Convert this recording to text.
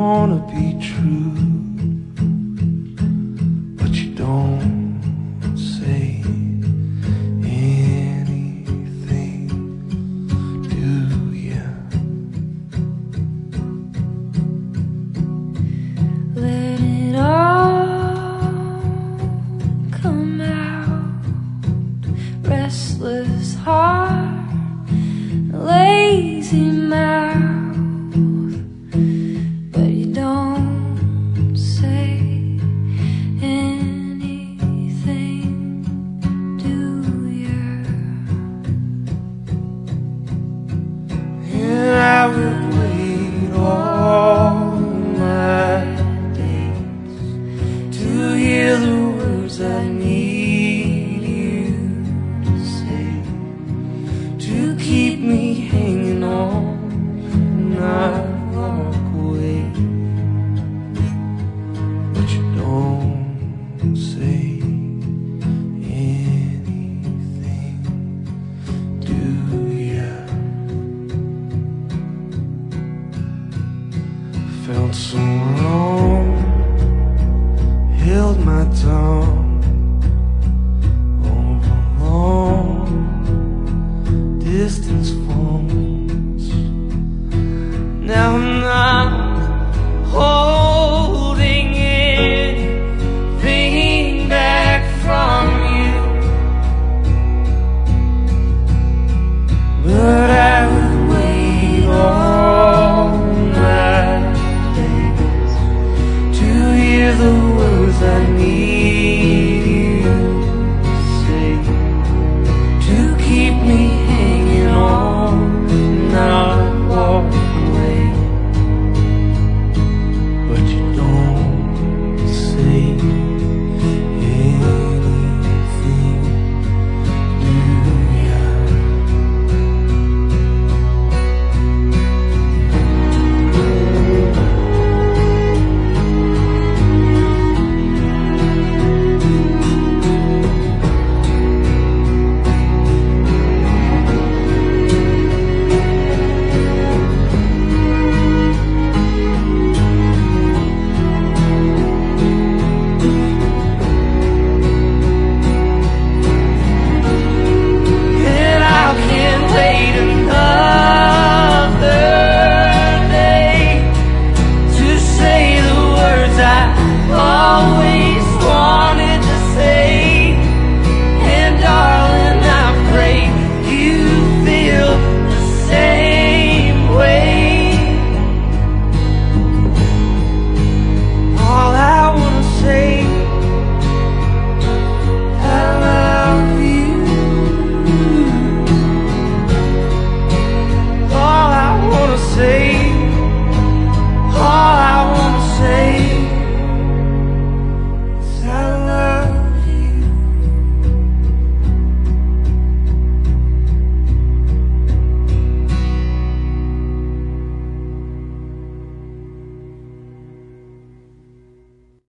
wanna be true, but you don't say anything, do ya? Let it all come out. Restless heart, lazy mouth, but you don't say anything, do ya? And I would wait all my days to hear the words I need you to say, to keep me hanging on and not walk away. But you don't say anything, do ya? Felt so wrong